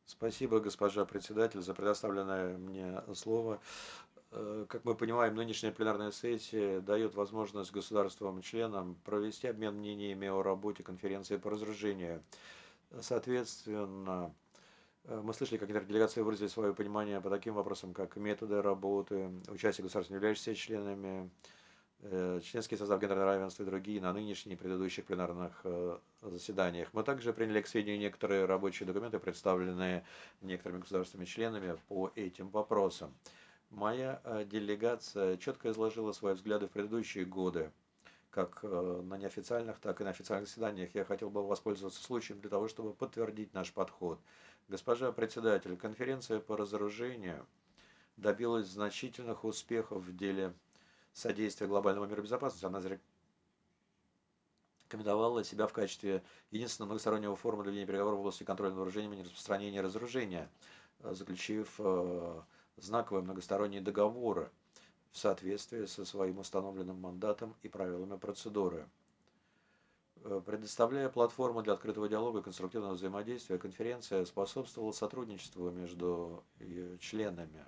Спасибо, госпожа председатель, за предоставленное мне слово. Как мы понимаем, нынешняя пленарная сессия дает возможность государствам-членам провести обмен мнениями о работе конференции по разоружению. Соответственно, мы слышали, как некоторые делегации выразили свое понимание по таким вопросам, как методы работы, участие государств, не являющихся членами, членский состав гендерного равенства и другие на нынешних и предыдущих пленарных заседаниях. Мы также приняли к сведению некоторые рабочие документы, представленные некоторыми государственными-членами по этим вопросам. Моя делегация четко изложила свои взгляды в предыдущие годы, как на неофициальных, так и на официальных заседаниях. Я хотел бы воспользоваться случаем для того, чтобы подтвердить наш подход. Госпожа председатель, конференция по разоружению добилась значительных успехов в деле содействия глобальному миру и безопасности. Она зарекомендовала себя в качестве единственного многостороннего форума для ведения переговоров в области контроля над вооружениями, нераспространения и разоружения, заключив знаковые многосторонние договоры в соответствии со своим установленным мандатом и правилами процедуры. Предоставляя платформу для открытого диалога и конструктивного взаимодействия, конференция способствовала сотрудничеству между ее членами,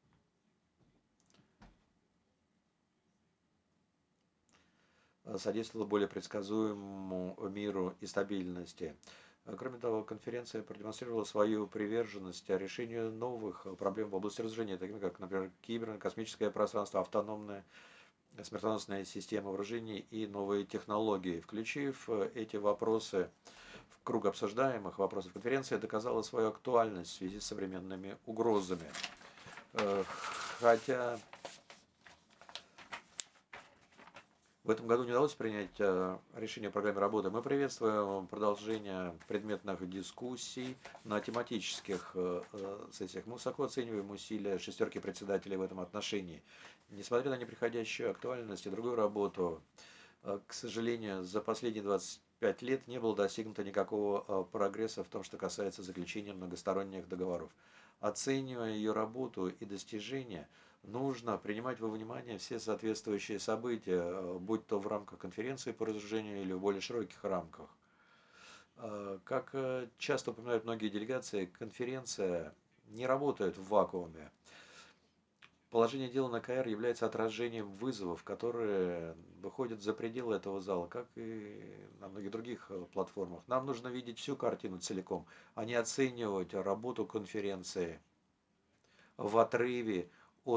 содействовала более предсказуемому миру и стабильности. Кроме того, конференция продемонстрировала свою приверженность решению новых проблем в области разоружения, такими как, например, космическое пространство, автономная смертоносные системы вооружений и новые технологии. Включив эти вопросы в круг обсуждаемых вопросов, конференция доказала свою актуальность в связи с современными угрозами. Хотя в этом году не удалось принять решение о программе работы, мы приветствуем продолжение предметных дискуссий на тематических сессиях. Мы высоко оцениваем усилия шестерки председателей в этом отношении. Несмотря на неприходящую актуальность и другую работу, к сожалению, за последние 25 лет не было достигнуто никакого прогресса в том, что касается заключения многосторонних договоров. Оценивая ее работу и достижения, нужно принимать во внимание все соответствующие события, будь то в рамках конференции по разоружению или в более широких рамках. Как часто упоминают многие делегации, конференция не работает в вакууме. Положение дела на КР является отражением вызовов, которые выходят за пределы этого зала, как и на многих других платформах. Нам нужно видеть всю картину целиком, а не оценивать работу конференции в отрыве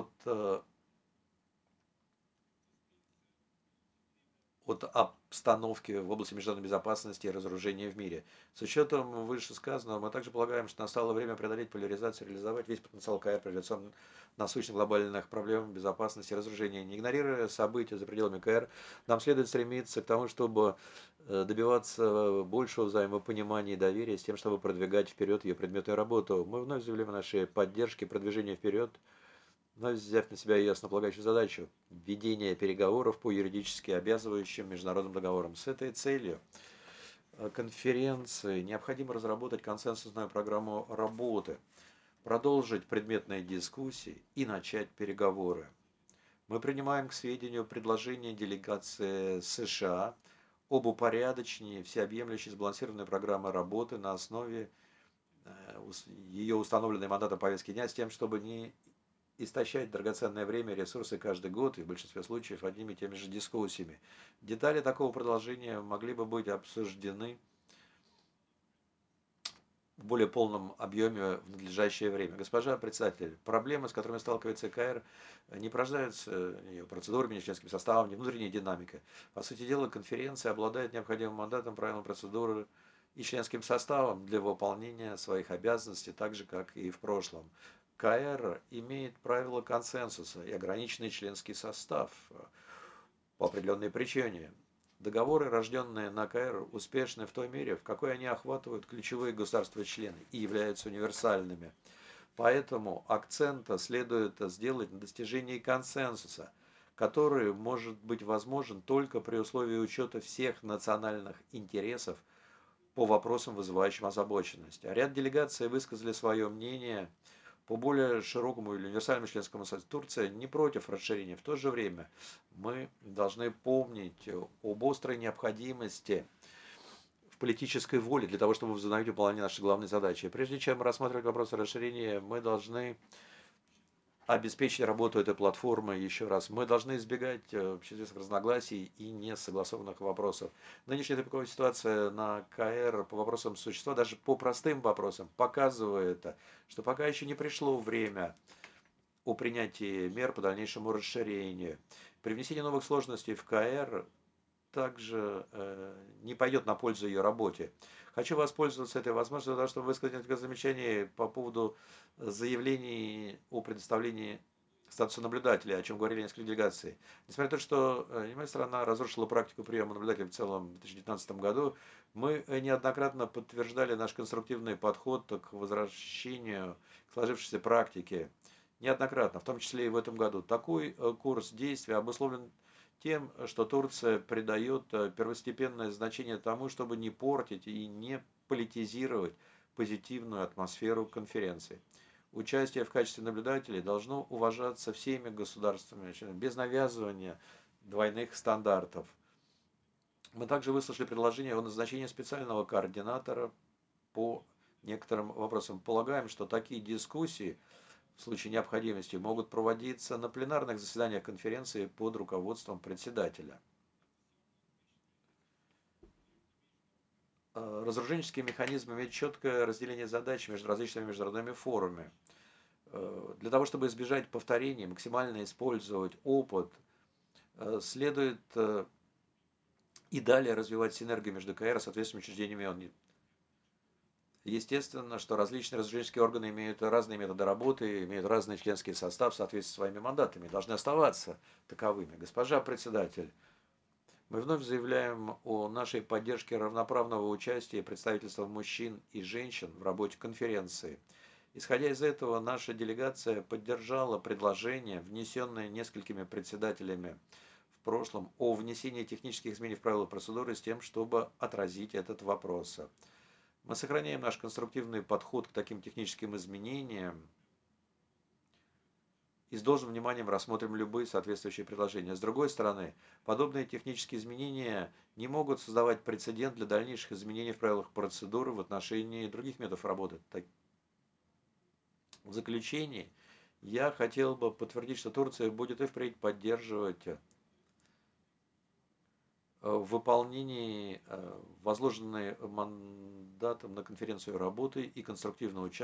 от обстановки в области международной безопасности и разоружения в мире. С учетом вышесказанного, мы также полагаем, что настало время преодолеть поляризацию, реализовать весь потенциал КР при лицом насущных глобальных проблем безопасности и разоружения. Не игнорируя события за пределами КР, нам следует стремиться к тому, чтобы добиваться большего взаимопонимания и доверия с тем, чтобы продвигать вперед ее предметную работу. Мы вновь заявляем о нашей поддержке продвижения вперед, вновь взяв на себя ее основополагающую задачу – введение переговоров по юридически обязывающим международным договорам. С этой целью конференции необходимо разработать консенсусную программу работы, продолжить предметные дискуссии и начать переговоры. Мы принимаем к сведению предложение делегации США об упорядочении всеобъемлющей сбалансированной программы работы на основе ее установленной мандатом повестки дня с тем, чтобы не истощать драгоценное время и ресурсы каждый год и в большинстве случаев одними и теми же дискуссиями. Детали такого продолжения могли бы быть обсуждены в более полном объеме в надлежащее время. Госпожа председатель, проблемы, с которыми сталкивается КР, не порождаются ее процедурами, ни членским составом, ни внутренней динамикой. По сути дела, конференция обладает необходимым мандатом, правилам процедуры и членским составом для выполнения своих обязанностей, так же, как и в прошлом. КР имеет правила консенсуса и ограниченный членский состав по определенной причине. Договоры, рожденные на КР, успешны в той мере, в какой они охватывают ключевые государства-члены и являются универсальными. Поэтому акцента следует сделать на достижении консенсуса, который может быть возможен только при условии учета всех национальных интересов по вопросам, вызывающим озабоченность. А ряд делегаций высказали свое мнение по более широкому или универсальному членскому составу. Турция не против расширения. В то же время мы должны помнить об острой необходимости политической воли для того, чтобы возобновить выполнение нашей главной задачи. Прежде чем рассматривать вопросы расширения, мы должны обеспечить работу этой платформы еще раз. Мы должны избегать общественных разногласий и несогласованных вопросов. Нынешняя тупиковая ситуация на КР по вопросам существа, даже по простым вопросам, показывает, что пока еще не пришло время о принятии мер по дальнейшему расширению. При внесении новых сложностей в КР также не пойдет на пользу ее работе. Хочу воспользоваться этой возможностью для того, чтобы высказать несколько замечаний по поводу заявлений о предоставлении статуса наблюдателя, о чем говорили несколько делегаций. Несмотря на то, что моя страна разрушила практику приема наблюдателей в целом в 2019 году, мы неоднократно подтверждали наш конструктивный подход к возвращению к сложившейся практике. Неоднократно, в том числе и в этом году. Такой курс действий обусловлен тем, что Турция придает первостепенное значение тому, чтобы не портить и не политизировать позитивную атмосферу конференции. Участие в качестве наблюдателей должно уважаться всеми государствами, без навязывания двойных стандартов. Мы также выслушали предложение о назначении специального координатора по некоторым вопросам. Полагаем, что такие дискуссии в случае необходимости могут проводиться на пленарных заседаниях конференции под руководством председателя. Разоруженческий механизм имеет четкое разделение задач между различными международными форумами. Для того, чтобы избежать повторений, максимально использовать опыт, следует и далее развивать синергию между КР и соответствующими учреждениями ООН. Естественно, что различные разоруженческие органы имеют разные методы работы, имеют разный членский состав в соответствии с своими мандатами, должны оставаться таковыми. Госпожа председатель, мы вновь заявляем о нашей поддержке равноправного участия представительства мужчин и женщин в работе конференции. Исходя из этого, наша делегация поддержала предложение, внесенное несколькими председателями в прошлом, о внесении технических изменений в правила процедуры с тем, чтобы отразить этот вопрос. Мы сохраняем наш конструктивный подход к таким техническим изменениям и с должным вниманием рассмотрим любые соответствующие предложения. С другой стороны, подобные технические изменения не могут создавать прецедент для дальнейших изменений в правилах процедуры в отношении других методов работы. В заключении я хотел бы подтвердить, что Турция будет и впредь поддерживать в выполнении возложенной мандатом на конференцию работы и конструктивного участия